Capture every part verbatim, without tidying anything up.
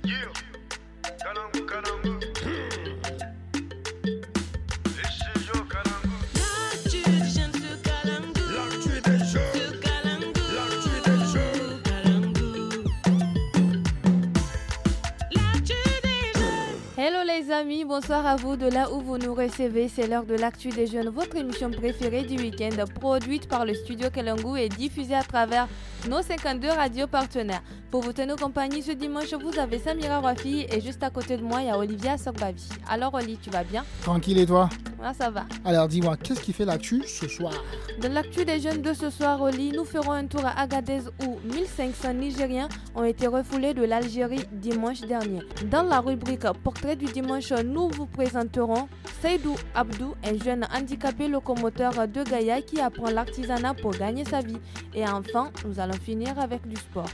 Les amis, bonsoir à vous de là où vous nous recevez. C'est l'heure de l'actu des jeunes, votre émission préférée du week-end, produite par le studio Kalangu et diffusée à travers nos cinquante-deux radios partenaires. Pour vous tenir compagnie ce dimanche, vous avez Samira Rafi et juste à côté de moi, il y a Olivia Sogbavi. Alors Oli, tu vas bien? Tranquille et toi? Moi, ça va. Alors dis-moi, qu'est-ce qui fait l'actu ce soir? Dans l'actu des jeunes de ce soir, Oli, nous ferons un tour à Agadez où mille cinq cents Nigériens ont été refoulés de l'Algérie dimanche dernier. Dans la rubrique Portrait du dimanche, nous vous présenterons Seydou Abdou, un jeune handicapé locomoteur de Gaïa qui apprend l'artisanat pour gagner sa vie. Et enfin, nous allons finir avec du sport.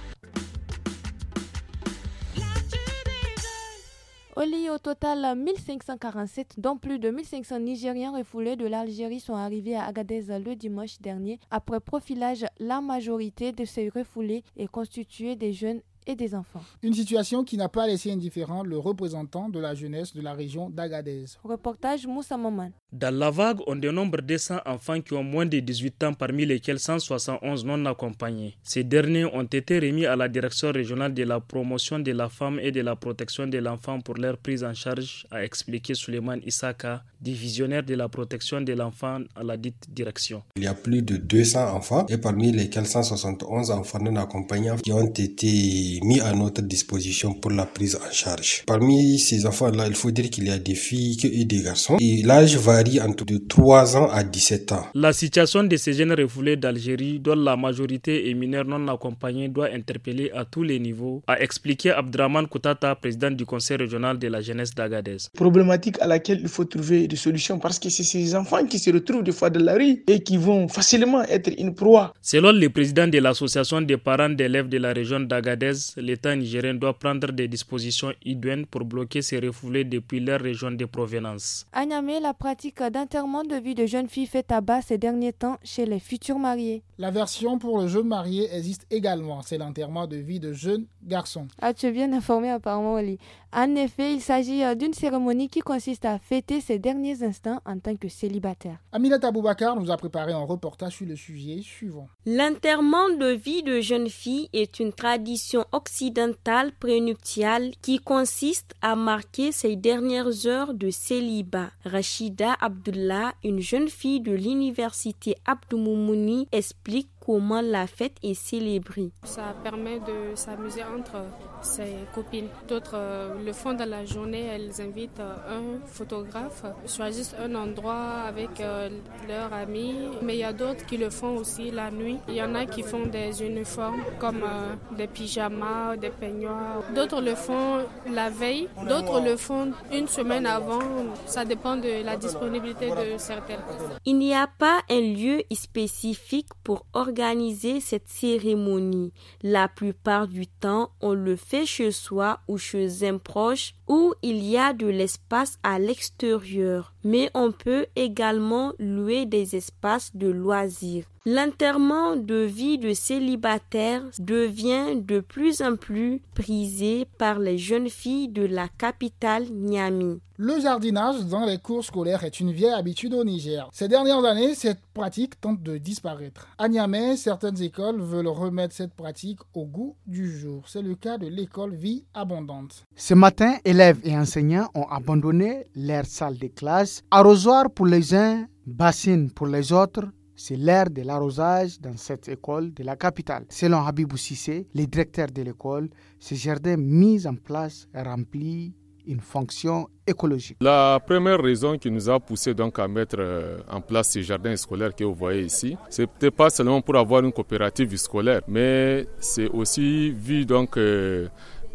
Oli, au total, mille cinq cent quarante-sept, dont plus de mille cinq cents Nigériens refoulés de l'Algérie sont arrivés à Agadez le dimanche dernier. Après profilage, la majorité de ces refoulés est constituée des jeunes et des enfants. Une situation qui n'a pas laissé indifférent le représentant de la jeunesse de la région d'Agadez. Reportage Moussa Maman. Dans la vague, on dénombre deux cents enfants qui ont moins de dix-huit ans, parmi lesquels cent soixante et onze non accompagnés. Ces derniers ont été remis à la direction régionale de la promotion de la femme et de la protection de l'enfant pour leur prise en charge, a expliqué Suleiman Issaka, divisionnaire de la protection de l'enfant à la dite direction. Il y a plus de deux cents enfants et parmi lesquels cent soixante et onze enfants non accompagnés qui ont été mis à notre disposition pour la prise en charge. Parmi ces enfants-là, il faut dire qu'il y a des filles et des garçons et l'âge varie entre de trois ans à dix-sept ans. La situation de ces jeunes refoulés d'Algérie, dont la majorité est mineure non accompagnée, doit interpeller à tous les niveaux, a expliqué Abdraman Koutata, président du conseil régional de la jeunesse d'Agadez. Problématique à laquelle il faut trouver des solutions parce que c'est ces enfants qui se retrouvent des fois dans la rue et qui vont facilement être une proie. Selon le président de l'association des parents d'élèves de la région d'Agadez, l'État nigérien doit prendre des dispositions idoines pour bloquer ces refoulés depuis leur région de provenance. À Niamey, la pratique d'enterrement de vie de jeunes filles fait tabac ces derniers temps chez les futurs mariés. La version pour le jeune marié existe également, c'est l'enterrement de vie de jeunes garçons. Ah, tu es bien informé apparemment, Oli. En effet, il s'agit d'une cérémonie qui consiste à fêter ses derniers instants en tant que célibataire. Aminata Aboubakar nous a préparé un reportage sur le sujet suivant. L'enterrement de vie de jeunes filles est une tradition occidentale prénuptiale qui consiste à marquer ses dernières heures de célibat. Rachida Abdullah, une jeune fille de l'université Abdou Moumouni, explique comment la fête est célébrée. Ça permet de s'amuser entre ses copines. D'autres euh, le font dans la journée, elles invitent euh, un photographe, choisissent un endroit avec euh, leurs amis, mais il y a d'autres qui le font aussi la nuit. Il y en a qui font des uniformes comme euh, des pyjamas, des peignoirs. D'autres le font la veille, d'autres le font une semaine avant. Ça dépend de la disponibilité de certaines. Il n'y a pas un lieu spécifique pour organiser organiser cette cérémonie. La plupart du temps, on le fait chez soi ou chez un proche où il y a de l'espace à l'extérieur. Mais on peut également louer des espaces de loisirs. L'enterrement de vie de célibataire devient de plus en plus prisé par les jeunes filles de la capitale Niamey. Le jardinage dans les cours scolaires est une vieille habitude au Niger. Ces dernières années, cette pratique tente de disparaître. À Niamey, certaines écoles veulent remettre cette pratique au goût du jour. C'est le cas de l'école Vie Abondante. Ce matin, élèves et enseignants ont abandonné leur salle de classe. Arrosoir pour les uns, bassine pour les autres. C'est l'ère de l'arrosage dans cette école de la capitale. Selon Habibou Sissé, le directeur de l'école, ce jardin mis en place remplit une fonction écologique. La première raison qui nous a poussé donc à mettre en place ces jardins scolaires que vous voyez ici, c'est peut-être pas seulement pour avoir une coopérative scolaire, mais c'est aussi vu donc euh,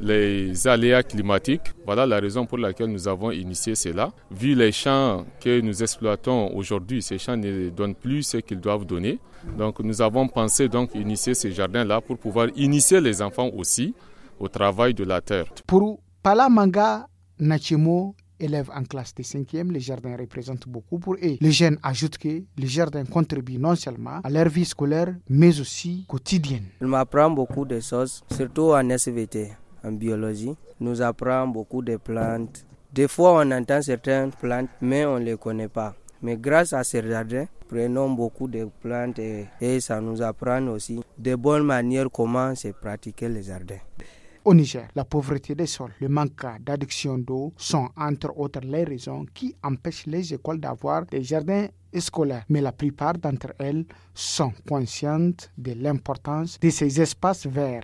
les aléas climatiques. Voilà la raison pour laquelle nous avons initié cela. Vu les champs que nous exploitons aujourd'hui, ces champs ne donnent plus ce qu'ils doivent donner. Donc nous avons pensé donc initier ces jardins-là pour pouvoir initier les enfants aussi au travail de la terre. Pour Palamanga Nachemo, élève en classe de cinquième, les jardins représentent beaucoup pour eux. Les jeunes ajoutent que les jardins contribuent non seulement à leur vie scolaire, mais aussi quotidienne. Il m'apprend beaucoup de choses, surtout en S V T. en biologie, nous apprend beaucoup de plantes. Des fois, on entend certaines plantes, mais on ne les connaît pas. Mais grâce à ces jardins, prenons beaucoup de plantes et, et ça nous apprend aussi de bonnes manières comment se pratiquer les jardins. Au Niger, la pauvreté des sols, le manque d'adduction d'eau sont entre autres les raisons qui empêchent les écoles d'avoir des jardins scolaires. Mais la plupart d'entre elles sont conscientes de l'importance de ces espaces verts.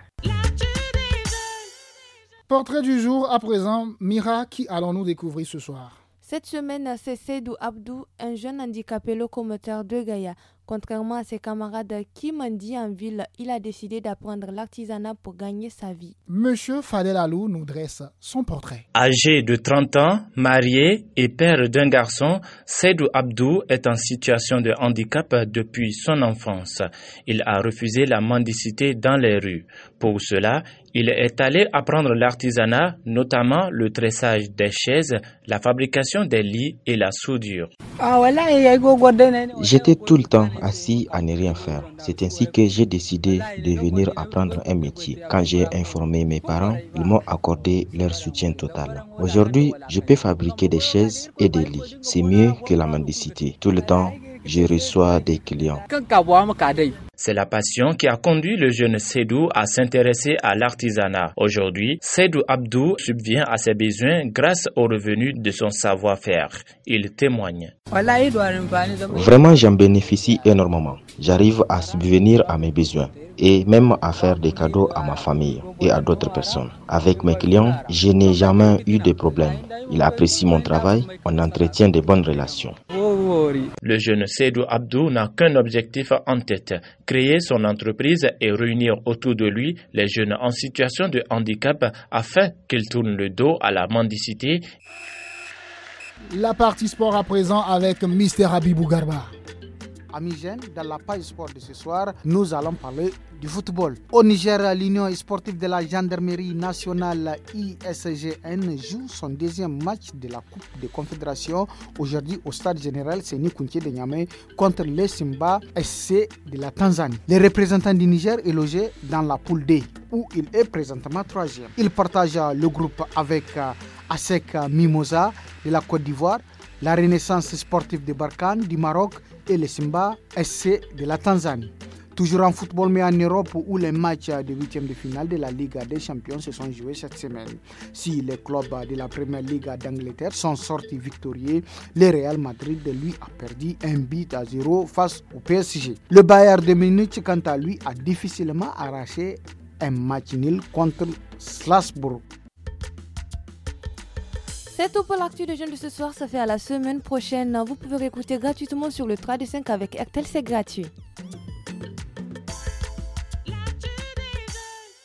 Portrait du jour à présent, Mira, qui allons-nous découvrir ce soir? Cette semaine, c'est Seydou Abdou, un jeune handicapé locomoteur de Gaïa. Contrairement à ses camarades qui mendient en ville, il a décidé d'apprendre l'artisanat pour gagner sa vie. Monsieur Fadel Alou nous dresse son portrait. Âgé de trente ans, marié et père d'un garçon, Seydou Abdou est en situation de handicap depuis son enfance. Il a refusé la mendicité dans les rues. Pour cela, il est allé apprendre l'artisanat, notamment le tressage des chaises, la fabrication des lits et la soudure. J'étais tout le temps assis à ne rien faire. C'est ainsi que j'ai décidé de venir apprendre un métier. Quand j'ai informé mes parents, ils m'ont accordé leur soutien total. Aujourd'hui, je peux fabriquer des chaises et des lits. C'est mieux que la mendicité. Tout le temps, je reçois des clients. C'est la passion qui a conduit le jeune Seydou à s'intéresser à l'artisanat. Aujourd'hui, Seydou Abdou subvient à ses besoins grâce aux revenus de son savoir-faire. Il témoigne. Vraiment, j'en bénéficie énormément. J'arrive à subvenir à mes besoins et même à faire des cadeaux à ma famille et à d'autres personnes. Avec mes clients, je n'ai jamais eu de problème. Ils apprécient mon travail, on entretient de bonnes relations. Le jeune Seydou Abdou n'a qu'un objectif en tête, créer son entreprise et réunir autour de lui les jeunes en situation de handicap afin qu'ils tournent le dos à la mendicité. La partie sport à présent avec Mister Habibou Garba. Amis jeunes, dans la page sport de ce soir, nous allons parler du football. Au Niger, l'Union sportive de la gendarmerie nationale I S G N joue son deuxième match de la Coupe des Confédérations aujourd'hui au stade général Séni Kountché de Niamey contre les Simba S C de la Tanzanie. Le représentant du Niger est logé dans la poule D où il est présentement troisième. Il partage le groupe avec Asec Mimosa de la Côte d'Ivoire, la Renaissance sportive de Barkhane du Maroc et le Simba S C de la Tanzanie. Toujours en football, mais en Europe où les matchs de huitième de finale de la Ligue des Champions se sont joués cette semaine. Si les clubs de la Première Ligue d'Angleterre sont sortis victorieux, le Real Madrid, lui, a perdu un but à zéro face au P S G. Le Bayern de Munich, quant à lui, a difficilement arraché un match nul contre Strasbourg. C'est tout pour l'actu de jeunes de ce soir, ça fait à la semaine prochaine. Vous pouvez réécouter gratuitement sur le trois deux cinq avec Airtel, c'est gratuit.